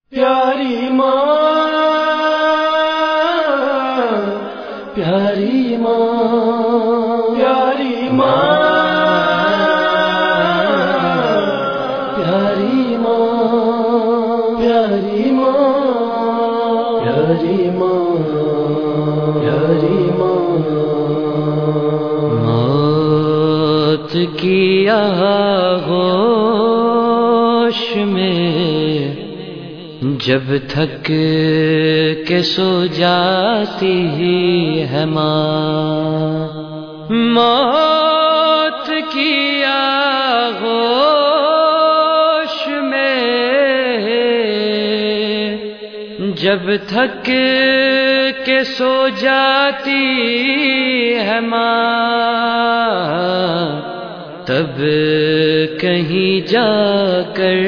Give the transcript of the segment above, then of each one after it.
پیاری ماں، پیاری ماں، پیاری ماں، پیاری ماں، پیاری ماں، پیاری ماں، پیاری ماں، موت کی آغوش میں جب تھک کے سو جاتی ہے ماں، موت کی آغوش میں جب تھک کے سو جاتی ہے ماں، تب کہیں جا کر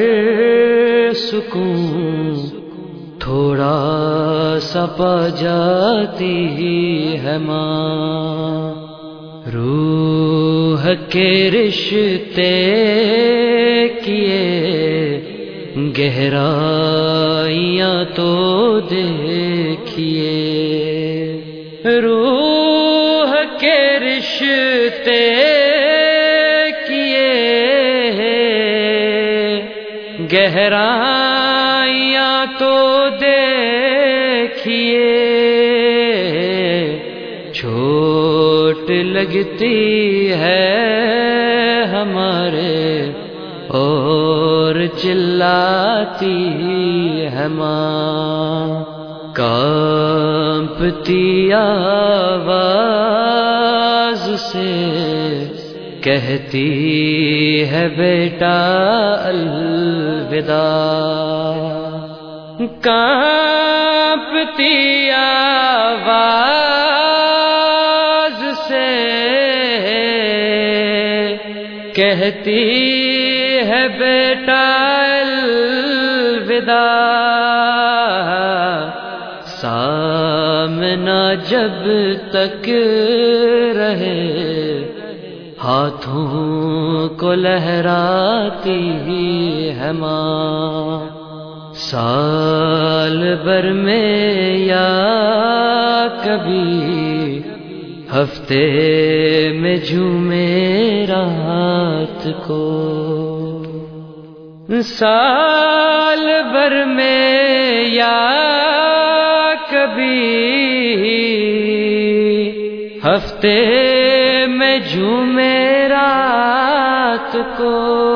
سکون تھوڑا سا پا جاتی ہے ماں، روح کے رشتے کیے گہرائیاں تو دیکھیے، روح کے رشتے کیے گہرائیاں تو دیکھیے، چوٹ لگتی ہے ہمارے اور چلاتی ہے ماں، کانپتی آواز سے کہتی ہے بیٹا الوداع، کانپتی آواز سے کہتی ہے بیٹا الوداع، سامنا جب تک رہے ہاتھوں کو لہراتی ہے ماں، سال بھر میں یا کبھی ہفتے میں جھومے رات کو، سال بھر میں یا کبھی ہفتے میں جھومے رات کو،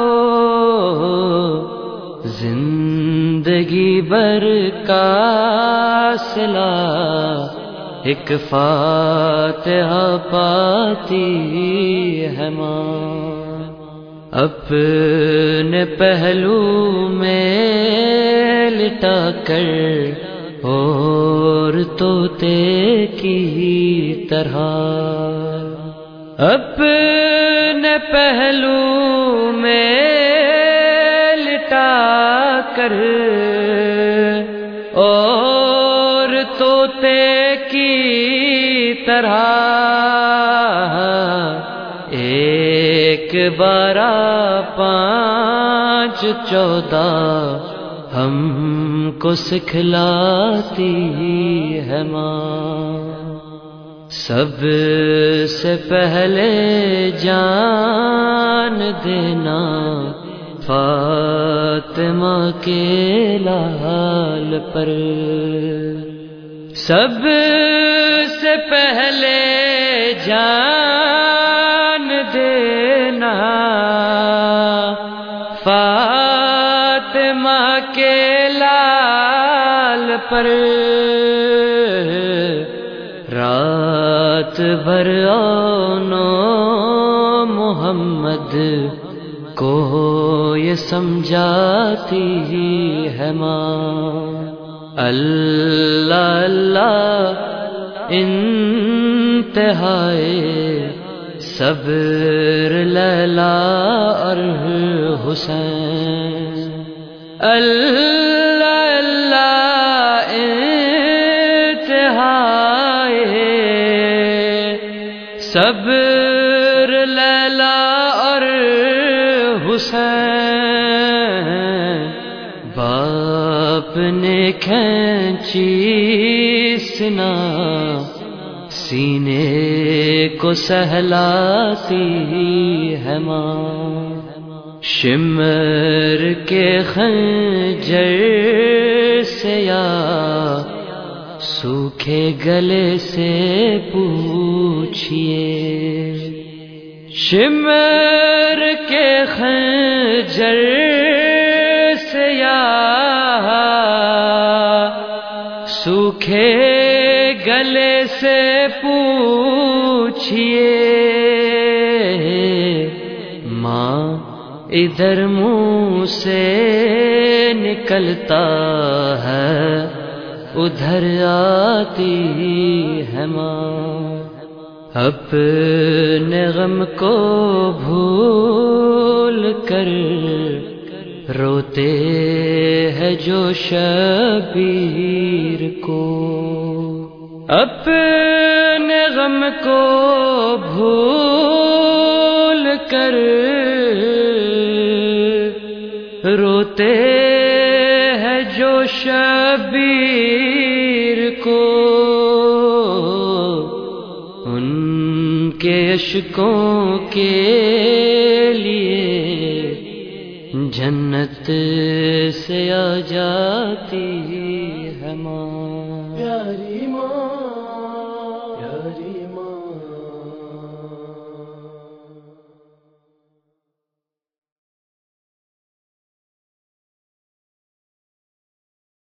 زندگی بھر کا صلہ ایک فاتحہ پاتی ہے ماں، اپنے پہلو میں لٹا کر اور طوطے کی طرح، اپنے پہلو میں لٹا کر اور طوطے کی طرح، ایک بارہ پانچ چودہ ہم کو سکھلاتی ہے ماں، سب سے پہلے جان دینا فاطمہ کے لال پر، سب سے پہلے جان دینا فاطمہ کے لال پر، رات بھر آنو محمد کو یہ سمجھاتی ہے ماں، اللہ اللہ انتہائے صبر لیلا اور حسین، اللہ اللہ انتہائے صبر لیلا اور حسین، آپ نے کھینچی سنا سینے کو سہلاتی ہے ماں، شمر کے خنجر سے یا سوکھے گلے سے پوچھئے، شمر کے خنجر سے یا سوکھے گلے سے پوچھئے، ماں ادھر منہ سے نکلتا ہے ادھر آتی ہے ماں، اپنے غم کو بھول کر روتے ہیں جو شبیر کو، اپنے غم کو بھول کر روتے ہیں جو شبیر کو، ان کے اشکوں کے لیے جنت سے آ جاتی ہے ماں۔